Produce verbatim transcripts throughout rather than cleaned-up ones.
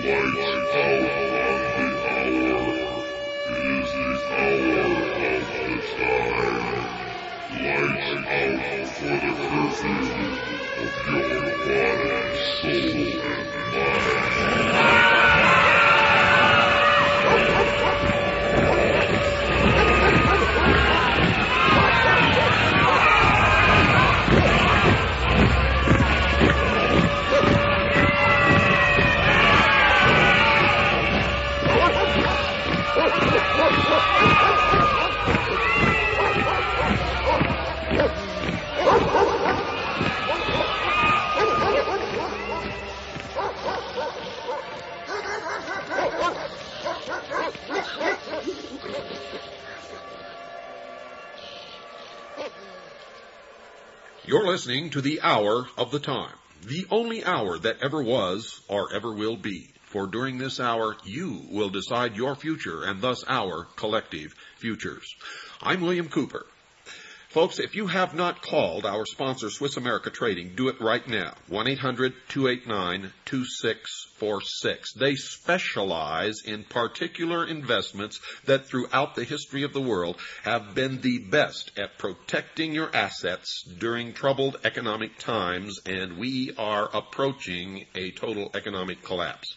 You're listening to the Hour of the Time, the only hour that ever was or ever will be. For during this hour, you will decide your future and thus our collective futures. I'm William Cooper. Folks, if you have not called our sponsor, Swiss America Trading, do it right now. one eight hundred two eight nine two six four six. They specialize in particular investments that throughout the history of the world have been the best at protecting your assets during troubled economic times, and we are approaching a total economic collapse.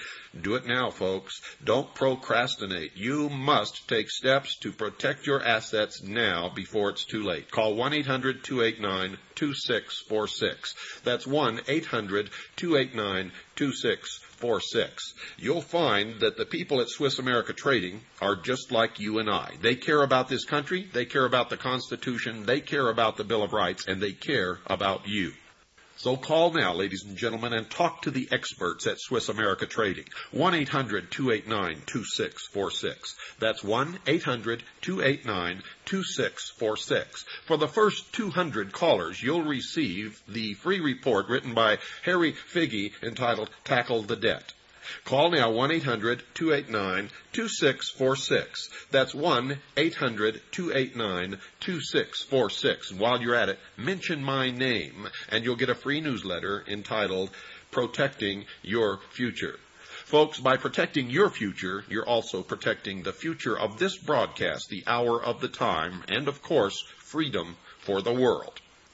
Do it now, folks. Don't procrastinate. You must take steps to protect your assets now before it's too late. Call one eight hundred two eight nine two six four six. That's one eight hundred two eight nine two six four six. You'll find that the people at Swiss America Trading are just like you and I. They care about this country, they care about the Constitution, they care about the Bill of Rights, and they care about you. So call now, ladies and gentlemen, and talk to the experts at Swiss America Trading. one eight hundred two eight nine two six four six. That's one eight hundred two eight nine two six four six. For the first two hundred callers, you'll receive the free report written by Harry Figge entitled Tackle the Debt. Call now, one eight hundred two eight nine two six four six. That's one eight hundred two eight nine two six four six. And while you're at it, mention my name, and you'll get a free newsletter entitled Protecting Your Future. Folks, by protecting your future, you're also protecting the future of this broadcast, the Hour of the Time, and, of course, freedom for the world.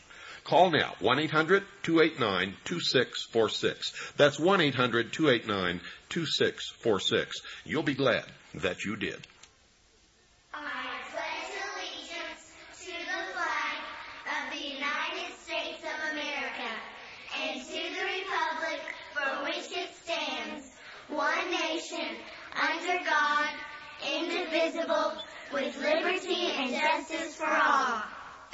Call now, one eight hundred two eight nine two six four six. That's one eight hundred two eight nine two six four six. You'll be glad that you did. I pledge allegiance to the flag of the United States of America and to the republic for which it stands, one nation, under God, indivisible, with liberty and justice for all.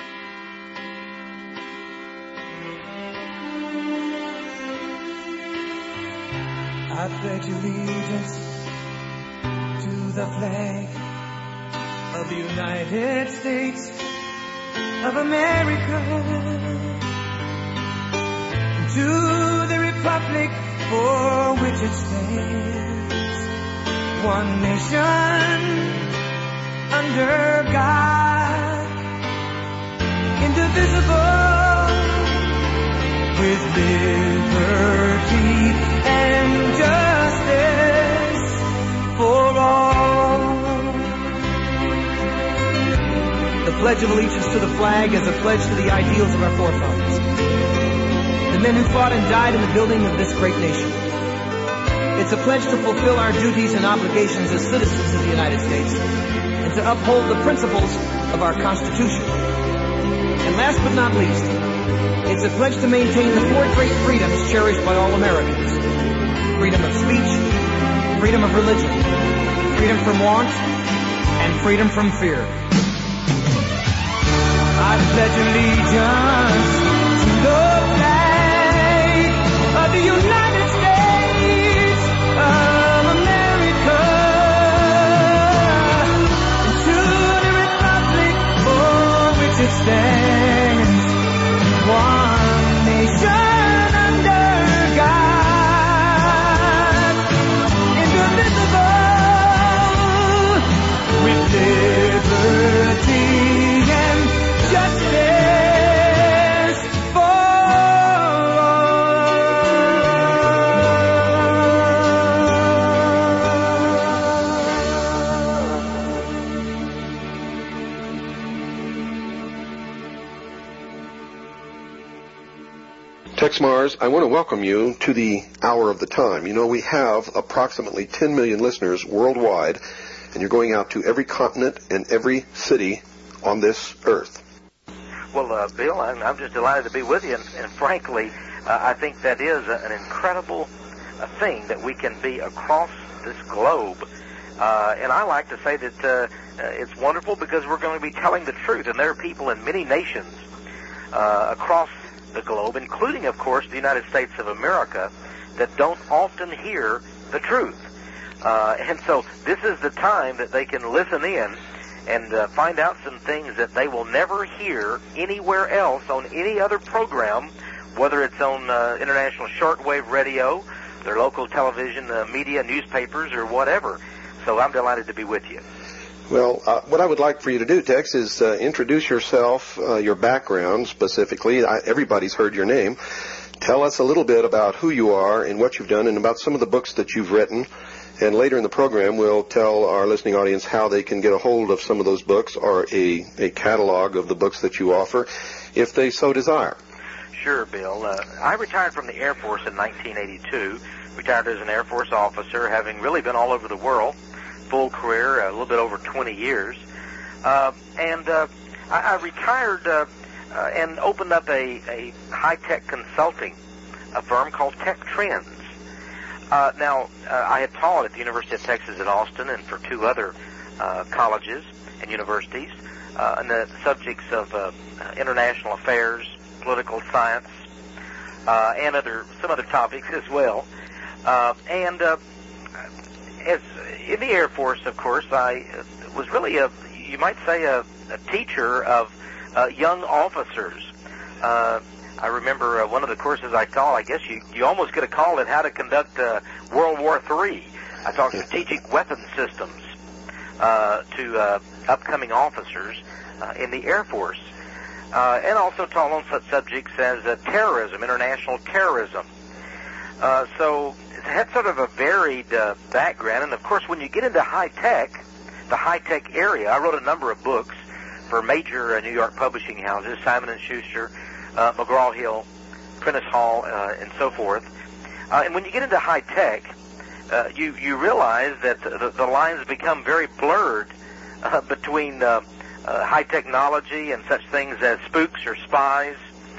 I pledge allegiance to the flag of the United States of America, and to the republic for which it stands, one nation, under God, indivisible, with liberty and justice for all. The Pledge of Allegiance to the flag is a pledge to the ideals of our forefathers, the men who fought and died in the building of this great nation. It's a pledge to fulfill our duties and obligations as citizens of the United States and to uphold the principles of our Constitution. And last but not least, it's a pledge to maintain the four great freedoms cherished by all Americans: freedom of speech, freedom of religion, freedom from want, and freedom from fear. I pledge allegiance to the flag of the United States of America, and to the republic for which it stands, one nation under God, indivisible, with liberty and justice Tex Mars, I want to welcome you to the Hour of the Time. You know, we have approximately ten million listeners worldwide, and you're going out to every continent and every city on this earth. Well, uh, Bill, I'm, I'm just delighted to be with you, and, and frankly, uh, I think that is a, an incredible uh, thing that we can be across this globe. Uh, and I like to say that uh, uh, it's wonderful because we're going to be telling the truth, and there are people in many nations uh, across the globe, including, of course, the United States of America, that don't often hear the truth. Uh, and so this is the time that they can listen in and uh, find out some things that they will never hear anywhere else on any other program, whether it's on uh, international shortwave radio, their local television, uh, media, newspapers, or whatever. So I'm delighted to be with you. Well, uh, what I would like for you to do, Tex, is uh, introduce yourself, uh, your background specifically. I, everybody's heard your name. Tell us a little bit about who you are and what you've done and about some of the books that you've written. And later in the program, we'll tell our listening audience how they can get a hold of some of those books or a, a catalog of the books that you offer, if they so desire. Sure, Bill. Uh, I retired from the Air Force in nineteen eighty-two, retired as an Air Force officer, having really been all over the world. Full career, a little bit over twenty years. Uh, and uh, I, I retired uh, uh, and opened up a, a high-tech consulting a firm called Tech Trends. Uh, now, uh, I had taught at the University of Texas at Austin and for two other uh, colleges and universities uh, on the subjects of uh, international affairs, political science, uh, and other some other topics as well. Uh, and uh, as in the Air Force, of course, I was really a, you might say, a, a teacher of uh, young officers. Uh, I remember uh, one of the courses I taught, I guess you, you almost could have called it How to Conduct uh, World War Three. I taught strategic weapon systems uh, to uh, upcoming officers uh, in the Air Force. Uh, and also taught on such subjects as uh, terrorism, international terrorism. Uh, so it had sort of a varied uh, background. And, of course, when you get into high-tech, the high-tech area, I wrote a number of books for major uh, New York publishing houses, Simon and Schuster, uh, McGraw-Hill, Prentice Hall, uh, and so forth. Uh, and when you get into high-tech, uh, you, you realize that the, the lines become very blurred uh, between uh, uh, high technology and such things as spooks or spies,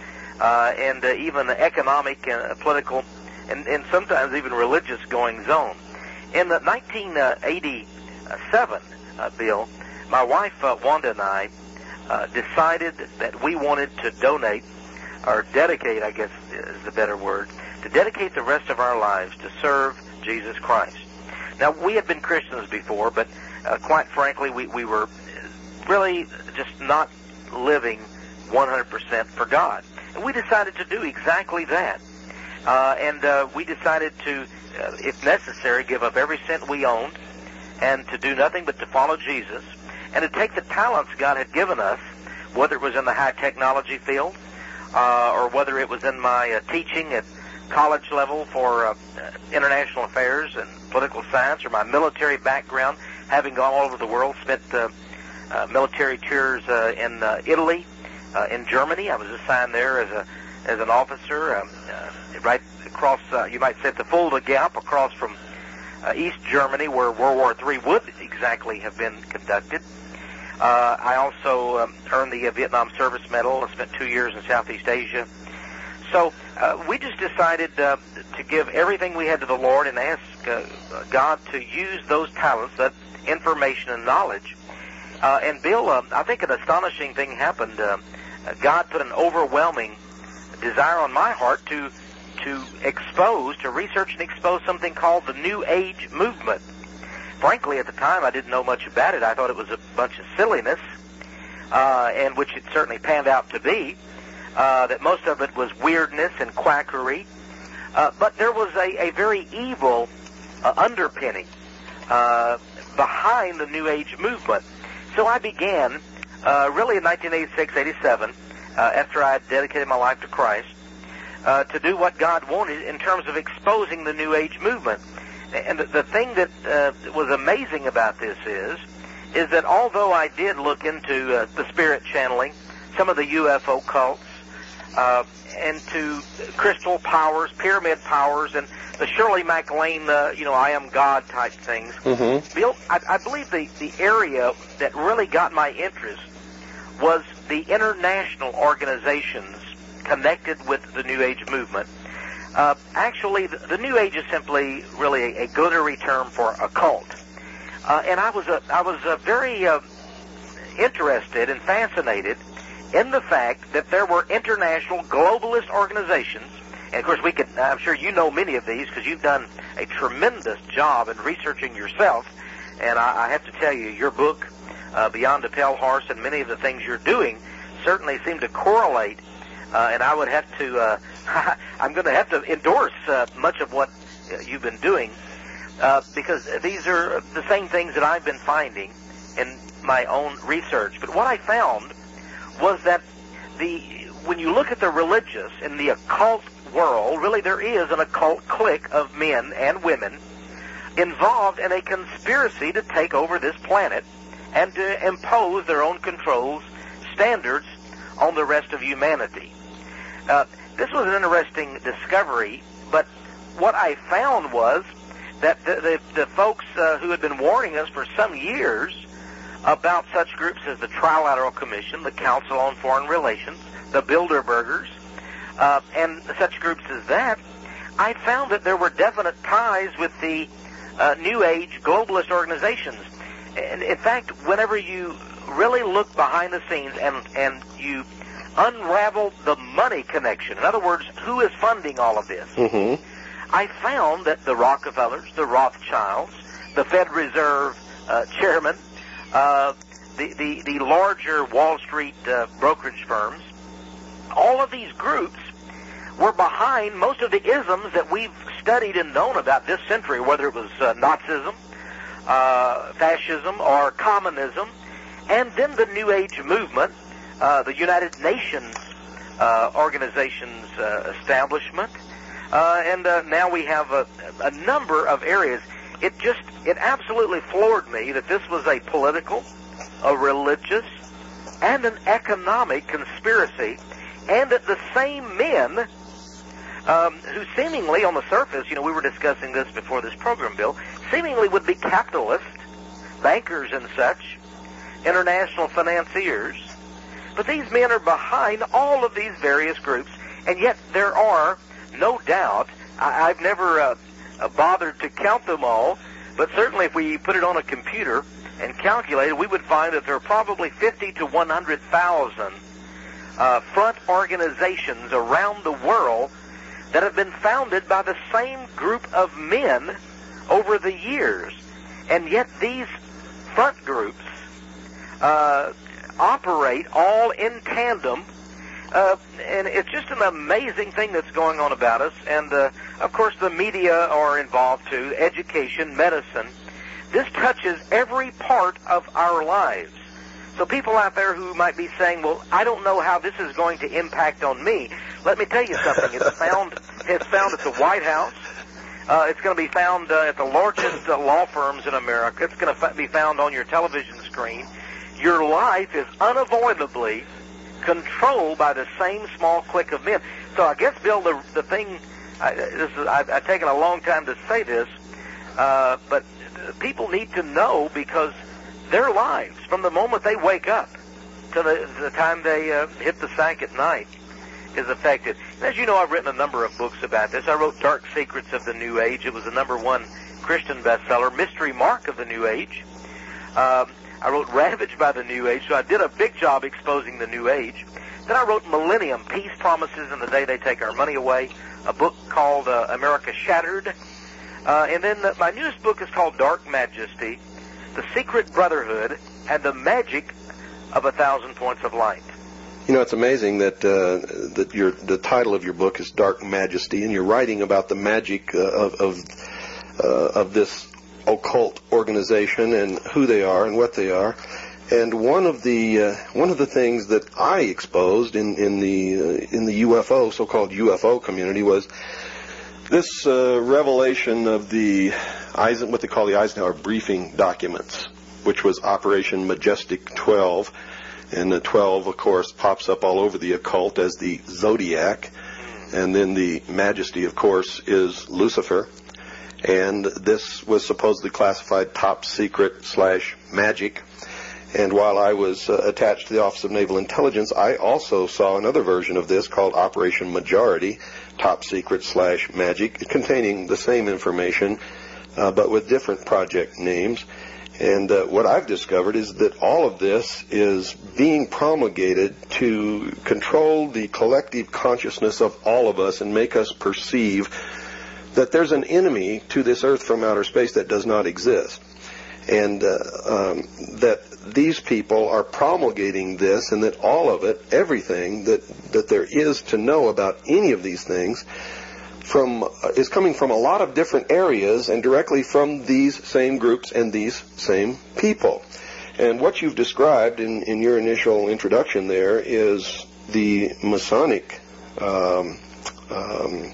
uh, and uh, even economic and uh, political and, and sometimes even religious goings-on. In uh, nineteen eighty-seven, uh, Bill, my wife uh, Wanda and I uh, decided that we wanted to donate, or dedicate, I guess is the better word, to dedicate the rest of our lives to serve Jesus Christ. Now, we had been Christians before, but uh, quite frankly, we, we were really just not living one hundred percent for God. And we decided to do exactly that. Uh, and uh, we decided to, uh, if necessary, give up every cent we owned and to do nothing but to follow Jesus and to take the talents God had given us, whether it was in the high technology field uh, or whether it was in my uh, teaching at college level for uh, international affairs and political science, or my military background, having gone all over the world, spent uh, uh, military tours uh, in uh, Italy, uh, in Germany. I was assigned there as a as an officer, um, uh, right across, uh, you might say, the Fulda Gap, across from uh, East Germany, where World War Three would exactly have been conducted. Uh, I also um, earned the uh, Vietnam Service Medal and spent two years in Southeast Asia. So uh, we just decided uh, to give everything we had to the Lord and ask uh, God to use those talents, that information and knowledge. Uh, and Bill, uh, I think an astonishing thing happened. Uh, God put an overwhelming desire on my heart to to expose, to research and expose something called the New Age movement. Frankly, at the time, I didn't know much about it. I thought it was a bunch of silliness, uh, and which it certainly panned out to be. Uh, that most of it was weirdness and quackery, uh, but there was a, a very evil uh, underpinning uh, behind the New Age movement. So I began, uh, really in nineteen eighty-six, eighty-seven, uh, after I had dedicated my life to Christ, uh, to do what God wanted in terms of exposing the New Age movement. And the, the thing that uh, was amazing about this is, is that although I did look into uh, the spirit channeling, some of the U F O cults, uh, and to crystal powers, pyramid powers, and the Shirley MacLaine, uh, you know, I am God type things. Mm-hmm. Bill, I, I believe the, the area that really got my interest was the international organizations connected with the New Age movement. Uh, actually, the, the New Age is simply really a, a glittery term for a cult. Uh, and I was a, I was a very uh, interested and fascinated in the fact that there were international globalist organizations. And of course, we could, I'm sure you know many of these because you've done a tremendous job in researching yourself. And I, I have to tell you, your book, uh, Beyond the Pale Horse, and many of the things you're doing certainly seem to correlate. Uh, and I would have to, uh, I'm going to have to endorse uh, much of what uh, you've been doing uh, because these are the same things that I've been finding in my own research. But what I found was that the when you look at the religious and the occult world, really there is an occult clique of men and women involved in a conspiracy to take over this planet and to impose their own controls, standards on the rest of humanity. Uh, this was an interesting discovery, but what I found was that the, the, the folks uh, who had been warning us for some years about such groups as the Trilateral Commission, the Council on Foreign Relations, the Bilderbergers, uh, and such groups as that, I found that there were definite ties with the uh, New Age globalist organizations. And in fact, whenever you really look behind the scenes and, and you unravel the money connection, in other words, who is funding all of this, Mm-hmm. I found that the Rockefellers, the Rothschilds, the Fed Reserve uh, chairman, uh, the, the, the larger Wall Street uh, brokerage firms, all of these groups were behind most of the isms that we've studied and known about this century, whether it was uh, Nazism, uh, fascism, or communism, and then the New Age movement, uh, the United Nations uh, organization's uh, establishment, uh, and uh, now we have a, a number of areas. It just, it absolutely floored me that this was a political, a religious, and an economic conspiracy, and that the same men um, who seemingly on the surface, you know, we were discussing this before this program, Bill, seemingly would be capitalists, bankers and such, international financiers, but these men are behind all of these various groups, and yet there are, no doubt, I, I've never uh, uh, bothered to count them all, but certainly if we put it on a computer and calculate it, we would find that there are probably fifty to one hundred thousand uh, front organizations around the world that have been founded by the same group of men over the years. And yet these front groups uh, operate all in tandem, uh, and it's just an amazing thing that's going on about us. And, uh, of course, the media are involved too, education, medicine. This touches every part of our lives. So people out there who might be saying, well, I don't know how this is going to impact on me. Let me tell you something. It's found, it's found at the White House. Uh, it's going to be found uh, at the largest uh, law firms in America. It's going to f- be found on your television screen. Your life is unavoidably controlled by the same small clique of men. So I guess, Bill, the, the thing, I, this is, I've, I've taken a long time to say this, uh, but people need to know because their lives, from the moment they wake up to the, to the time they uh, hit the sack at night, is affected. And as you know, I've written a number of books about this. I wrote Dark Secrets of the New Age. It was the number one Christian bestseller. Mystery Mark of the New Age. Um, I wrote Ravaged by the New Age, so I did a big job exposing the New Age. Then I wrote Millennium, Peace Promises in the Day They Take Our Money Away, a book called uh, America Shattered. Uh, and then the, my newest book is called Dark Majesty, The Secret Brotherhood, and the Magic of a Thousand Points of Light. You know, it's amazing that uh, that your the title of your book is Dark Majesty, and you're writing about the magic uh, of of, uh, of this occult organization and who they are and what they are. And one of the uh, one of the things that I exposed in in the uh, in the U F O, so-called U F O community, was this uh, revelation of the Eisen, what they call the Eisenhower briefing documents, which was Operation Majestic twelve. And the twelve, of course, pops up all over the occult as the zodiac. And then the majesty, of course, is Lucifer. And this was supposedly classified top secret slash magic. And while I was uh, attached to the Office of Naval Intelligence, I also saw another version of this called Operation Majority, top secret slash magic, containing the same information, uh, but with different project names. And uh, what I've discovered is that all of this is being promulgated to control the collective consciousness of all of us and make us perceive that there's an enemy to this earth from outer space that does not exist. And uh, um, that these people are promulgating this, and that all of it, everything that, that there is to know about any of these things, from uh, is coming from a lot of different areas and directly from these same groups and these same people. And what you've described in, in your initial introduction there is the Masonic um, um,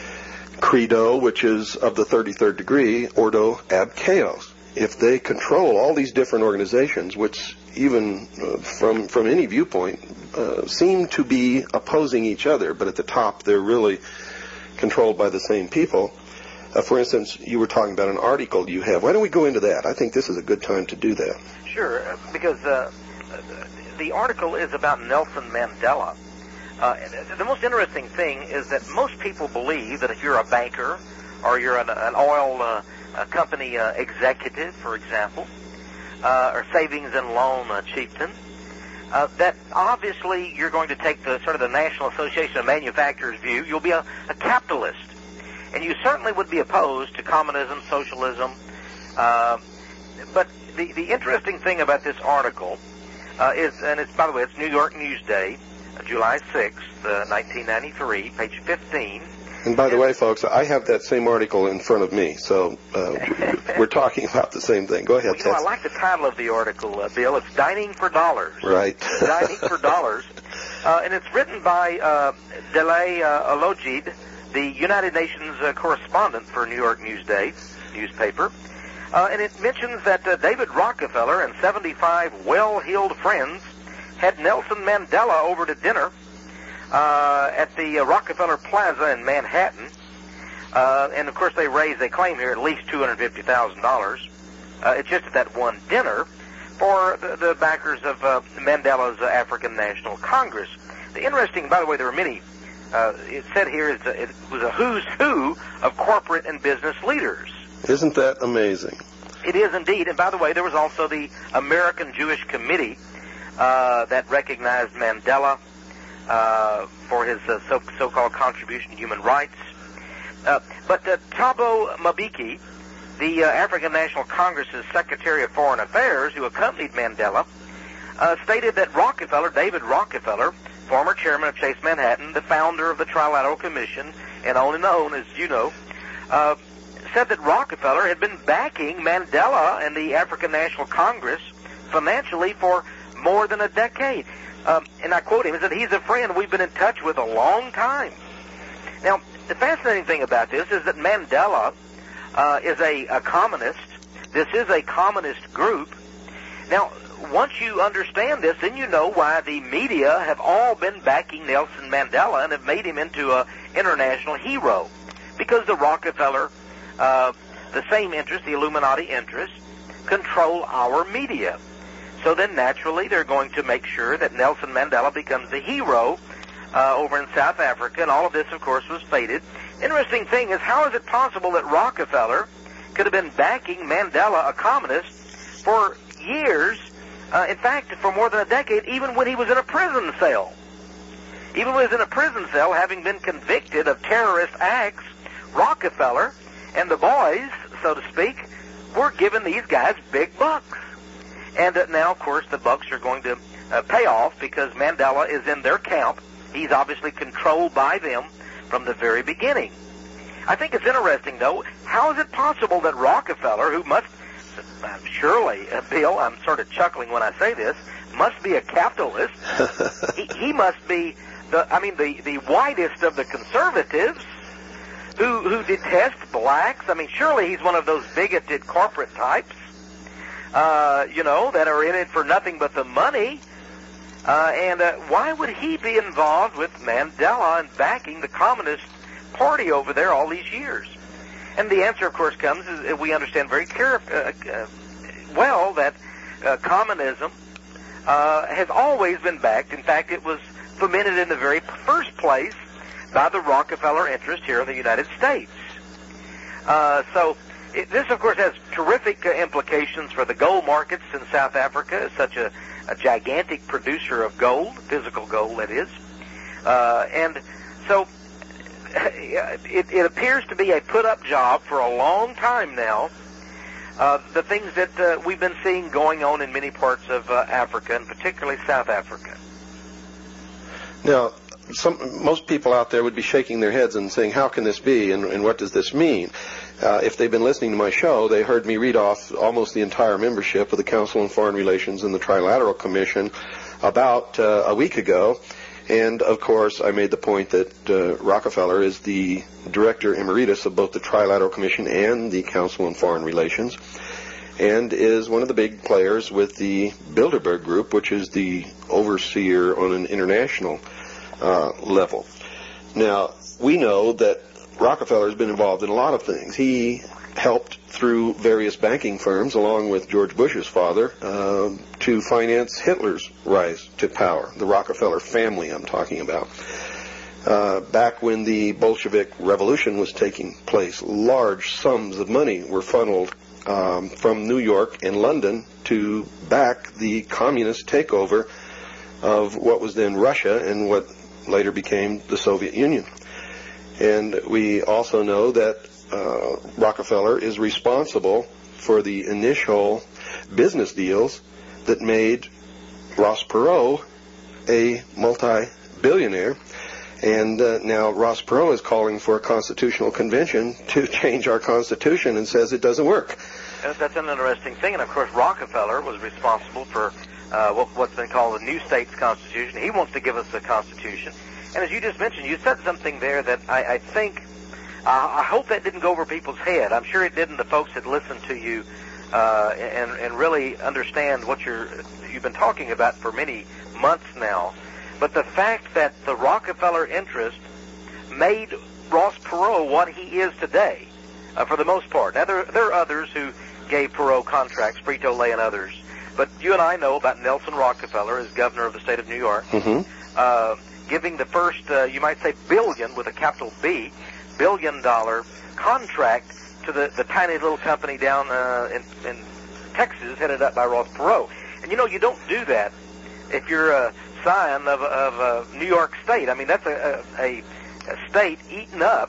credo, which is of the thirty-third degree, Ordo Ab Chaos. If they control all these different organizations, which even uh, from from any viewpoint uh, seem to be opposing each other, but at the top they're really controlled by the same people. Uh, for instance, you were talking about an article you have. Why don't we go into that? I think this is a good time to do that. Sure, because uh, the article is about Nelson Mandela. Uh, the most interesting thing is that most people believe that if you're a banker or you're an, an oil uh, a company uh, executive, for example, uh, or savings and loan uh, chieftain, Uh, that obviously you're going to take the sort of the National Association of Manufacturers view. You'll be a, a capitalist, and you certainly would be opposed to communism, socialism. Uh, but the the interesting thing about this article uh, is, and it's by the way, it's New York Newsday, uh, July sixth, uh, nineteen ninety-three, page fifteen. And by the way, folks, I have that same article in front of me, so uh, we're talking about the same thing. Go ahead, well, you know, I like the title of the article, uh, Bill. It's Dining for Dollars. Right. Dining for Dollars. Uh, and it's written by uh, Delay uh, Alojid, the United Nations uh, correspondent for New York Newsday newspaper. Uh, and it mentions that uh, David Rockefeller and seventy-five well-heeled friends had Nelson Mandela over to dinner Uh, at the uh, Rockefeller Plaza in Manhattan. Uh, and, of course, they raised, they claim here, at least two hundred fifty thousand dollars. Uh, it's just at that one dinner for the, the backers of uh, Mandela's uh, African National Congress. The interesting, by the way, there were many, uh, it said here it's a, it was a who's who of corporate and business leaders. Isn't that amazing? It is indeed. And, by the way, there was also the American Jewish Committee uh, that recognized Mandela Uh, for his uh, so, so-called contribution to human rights. Uh, but uh, Thabo Mbeki, the uh, African National Congress's Secretary of Foreign Affairs, who accompanied Mandela, uh, stated that Rockefeller, David Rockefeller, former chairman of Chase Manhattan, the founder of the Trilateral Commission, and only known as you know, uh, said that Rockefeller had been backing Mandela and the African National Congress financially for more than a decade. Um, and I quote him, he said, he's a friend we've been in touch with a long time. Now, the fascinating thing about this is that Mandela uh, is a, a communist. This is a communist group. Now, once you understand this, then you know why the media have all been backing Nelson Mandela and have made him into an international hero. Because the Rockefeller, uh, the same interest, the Illuminati interest, control our media. So then, naturally, they're going to make sure that Nelson Mandela becomes a hero uh, over in South Africa, and all of this, of course, was fated. Interesting thing is, how is it possible that Rockefeller could have been backing Mandela, a communist, for years, uh, in fact, for more than a decade, even when he was in a prison cell? Even when he was in a prison cell, having been convicted of terrorist acts, Rockefeller and the boys, so to speak, were giving these guys big bucks. And uh, now, of course, the bucks are going to uh, pay off because Mandela is in their camp. He's obviously controlled by them from the very beginning. I think it's interesting, though, how is it possible that Rockefeller, who must, uh, surely, uh, Bill, I'm sort of chuckling when I say this, must be a capitalist. he, he must be, the, I mean, the, the whitest of the conservatives who, who detest blacks. I mean, surely he's one of those bigoted corporate types. Uh, you know, that are in it for nothing but the money. Uh, and uh, why would he be involved with Mandela and backing the Communist Party over there all these years? And the answer, of course, comes is we understand very care, uh, uh, well that uh, communism uh, has always been backed. In fact, it was fomented in the very first place by the Rockefeller interest here in the United States. Uh, so it, this, of course, has terrific uh, implications for the gold markets in South Africa. It's such a, a gigantic producer of gold, physical gold, that is. Uh, and so it, it appears to be a put-up job for a long time now. Uh, the things that uh, we've been seeing going on in many parts of uh, Africa, and particularly South Africa. Now, some, most people out there would be shaking their heads and saying, how can this be, and, and what does this mean? Uh, if they've been listening to my show, they heard me read off almost the entire membership of the Council on Foreign Relations and the Trilateral Commission about uh, a week ago. And, of course, I made the point that uh, Rockefeller is the director emeritus of both the Trilateral Commission and the Council on Foreign Relations, and is one of the big players with the Bilderberg Group, which is the overseer on an international uh, level. Now, we know that Rockefeller has been involved in a lot of things. He helped through various banking firms, along with George Bush's father, uh, to finance Hitler's rise to power, the Rockefeller family I'm talking about. Uh, back when the Bolshevik Revolution was taking place, large sums of money were funneled um, from New York and London to back the communist takeover of what was then Russia and what later became the Soviet Union. And we also know that uh, Rockefeller is responsible for the initial business deals that made Ross Perot a multi-billionaire. And uh, now Ross Perot is calling for a constitutional convention to change our Constitution and says it doesn't work. That's an interesting thing. And, of course, Rockefeller was responsible for uh, what, what's been called the New States Constitution. He wants to give us a Constitution. And as you just mentioned, you said something there that I, I think, uh, I hope that didn't go over people's head. I'm sure it didn't, the folks that listened to you uh, and, and really understand what you're, you've been talking about for many months now. But the fact that the Rockefeller interest made Ross Perot what he is today, uh, for the most part. Now, there, there are others who gave Perot contracts, Frito-Lay and others. But you and I know about Nelson Rockefeller as governor of the state of New York, mm-hmm. uh, giving the first, uh, you might say, billion, with a capital B, billion-dollar contract to the, the tiny little company down uh, in, in Texas headed up by Ross Perot. And, you know, you don't do that if you're a scion of, of uh, New York State. I mean, that's a, a, a state eaten up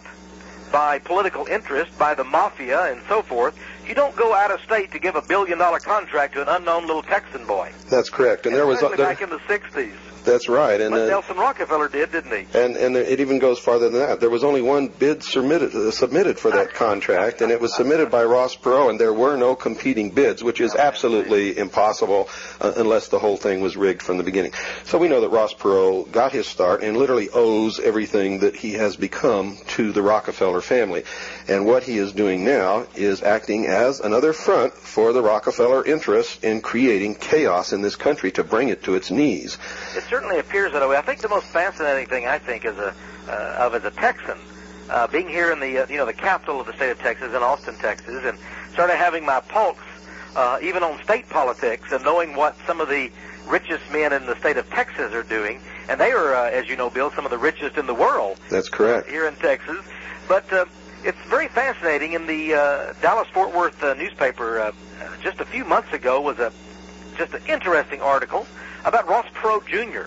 by political interest, by the mafia and so forth. You don't go out of state to give a billion-dollar contract to an unknown little Texan boy. That's correct. And, and there was there, back in the sixties. That's right. And what uh, Nelson Rockefeller did, didn't he? And and it even goes farther than that. There was only one bid submitted uh, submitted for that contract, and it was submitted by Ross Perot, and there were no competing bids, which is absolutely impossible uh, unless the whole thing was rigged from the beginning. So we know that Ross Perot got his start and literally owes everything that he has become to the Rockefeller family. And what he is doing now is acting as another front for the Rockefeller interests in creating chaos in this country to bring it to its knees. It certainly appears that way. I think the most fascinating thing, I think, as a uh, of as a Texan, uh, being here in the uh, you know the capital of the state of Texas, in Austin, Texas, and sort of having my pulse uh, even on state politics, and knowing what some of the richest men in the state of Texas are doing, and they are, uh, as you know, Bill, some of the richest in the world. That's correct. Uh, here in Texas, but uh, it's very fascinating. In the uh, Dallas-Fort Worth uh, newspaper, uh, just a few months ago, was a just an interesting article about Ross Perot Junior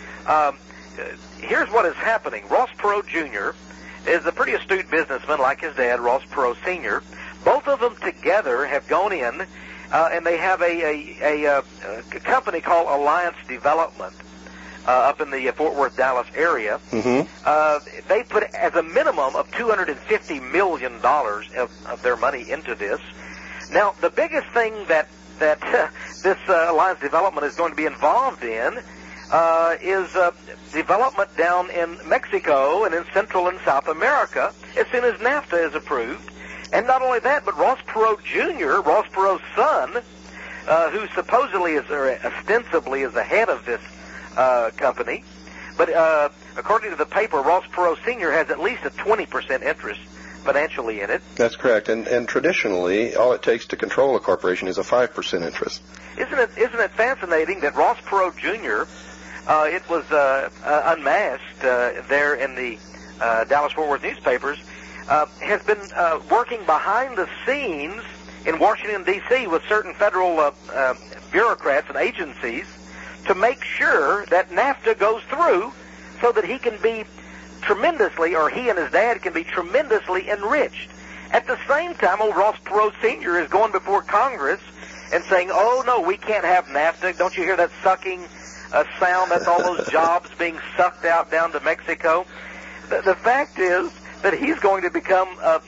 Um, here's what is happening. Ross Perot Junior is a pretty astute businessman like his dad, Ross Perot Senior Both of them together have gone in, uh, and they have a, a, a, a company called Alliance Development uh, up in the uh, Fort Worth, Dallas area. Mm-hmm. Uh, they put as a minimum of two hundred fifty million dollars of, of their money into this. Now, the biggest thing that, that uh, this uh, Alliance Development is going to be involved in Uh, is uh, development down in Mexico and in Central and South America as soon as NAFTA is approved. And not only that, but Ross Perot Junior, Ross Perot's son, uh, who supposedly is, or ostensibly is the head of this uh, company. But uh, according to the paper, Ross Perot Senior has at least a twenty percent interest financially in it. That's correct. And, and traditionally, all it takes to control a corporation is a five percent interest. Isn't it, isn't it fascinating that Ross Perot Junior, uh, it was uh, uh, unmasked uh, there in the uh, Dallas-Fort Worth newspapers, uh, has been uh, working behind the scenes in Washington, D C with certain federal uh, uh, bureaucrats and agencies to make sure that NAFTA goes through so that he can be tremendously, or he and his dad can be tremendously enriched. At the same time, old Ross Perot Senior is going before Congress and saying, oh, no, we can't have NAFTA. Don't you hear that sucking uh, sound? That's all those jobs being sucked out down to Mexico. The, the fact is that he's going to become a,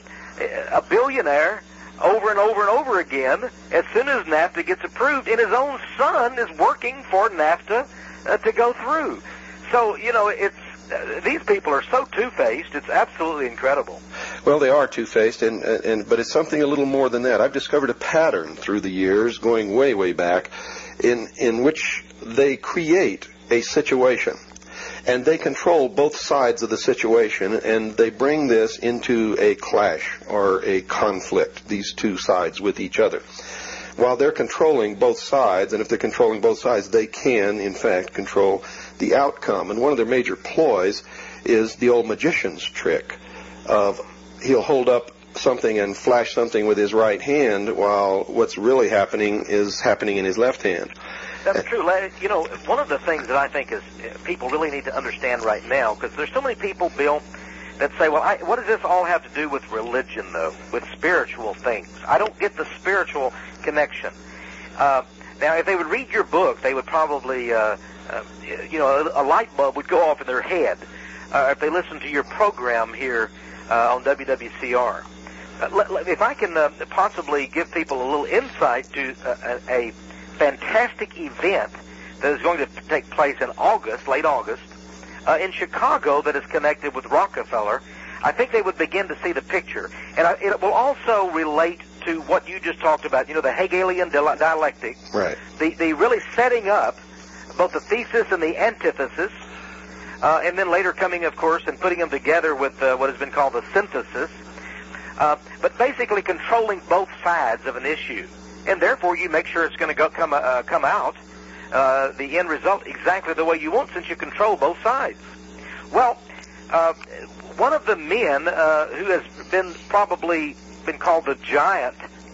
a billionaire over and over and over again as soon as NAFTA gets approved, and his own son is working for NAFTA uh, to go through. So, you know, it's uh, these people are so two-faced, it's absolutely incredible. Well, they are two-faced, and, and but it's something a little more than that. I've discovered a pattern through the years, going way, way back, in, in which they create a situation. And they control both sides of the situation, and they bring this into a clash or a conflict, these two sides with each other. While they're controlling both sides, and if they're controlling both sides, they can, in fact, control the outcome. And one of their major ploys is the old magician's trick of he'll hold up something and flash something with his right hand while what's really happening is happening in his left hand. That's true. You know, one of the things that I think is people really need to understand right now, because there's so many people, Bill, that say, well, I, what does this all have to do with religion, though, with spiritual things? I don't get the spiritual connection. Uh, now, if they would read your book, they would probably, uh, uh, you know, a, a light bulb would go off in their head. Uh, if they listen to your program here uh, on W W C R. Uh, if I can uh, possibly give people a little insight to uh, a, a fantastic event that is going to take place in August, late August, uh, in Chicago that is connected with Rockefeller, I think they would begin to see the picture. And I, it will also relate to what you just talked about, you know, the Hegelian dialectic. Right. The, the really setting up both the thesis and the antithesis, uh, and then later coming, of course, and putting them together with uh, what has been called the synthesis, uh, but basically controlling both sides of an issue. And therefore, you make sure it's going to go come uh, come out uh, the end result exactly the way you want, since you control both sides. Well, uh, one of the men uh, who has been probably been called the giant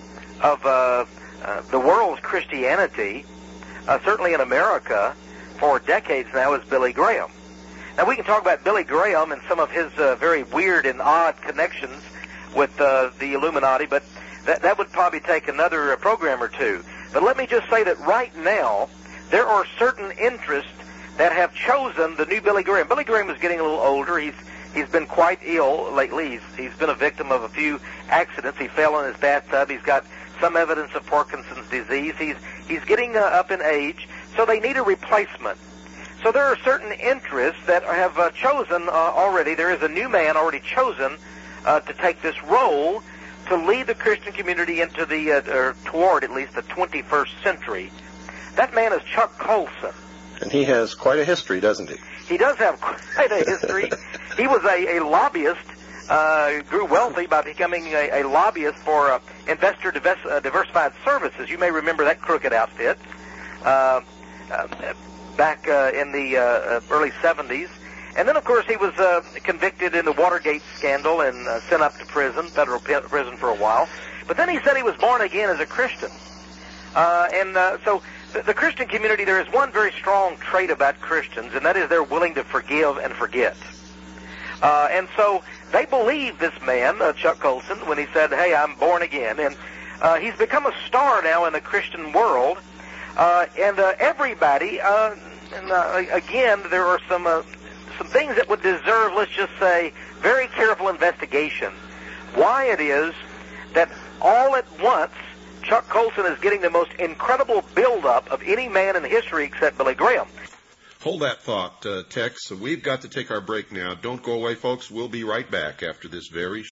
of uh, uh, the world's Christianity, uh, certainly in America, for decades now, is Billy Graham. Now, we can talk about Billy Graham and some of his uh, very weird and odd connections with uh, the Illuminati, but That, that would probably take another uh, program or two. But let me just say that right now, there are certain interests that have chosen the new Billy Graham. Billy Graham is getting a little older. He's he's been quite ill lately. He's, he's been a victim of a few accidents. He fell in his bathtub. He's got some evidence of Parkinson's disease. He's, he's getting uh, up in age, so they need a replacement. So there are certain interests that have uh, chosen uh, already. There is a new man already chosen uh, to take this role to lead the Christian community into the, uh, or toward at least the twenty-first century. That man is Chuck Colson. And he has quite a history, doesn't he? He does have quite a history. He was a, a lobbyist, uh, grew wealthy by becoming a, a lobbyist for uh, Investor Divers- uh, Diversified Services. You may remember that crooked outfit uh, uh, back uh, in the uh, early seventies. And then, of course, he was uh, convicted in the Watergate scandal and uh, sent up to prison, federal p- prison for a while. But then he said he was born again as a Christian. Uh, and uh, so the, the Christian community, there is one very strong trait about Christians, and that is they're willing to forgive and forget. Uh, and so they believe this man, uh, Chuck Colson, when he said, hey, I'm born again. And uh, he's become a star now in the Christian world. Uh, and uh, everybody, uh, and, uh, again, there are some... Uh, some things that would deserve, let's just say, very careful investigation. Why it is that all at once Chuck Colson is getting the most incredible buildup of any man in history except Billy Graham. Hold that thought, uh, Tex. We've got to take our break now. Don't go away, folks. We'll be right back after this very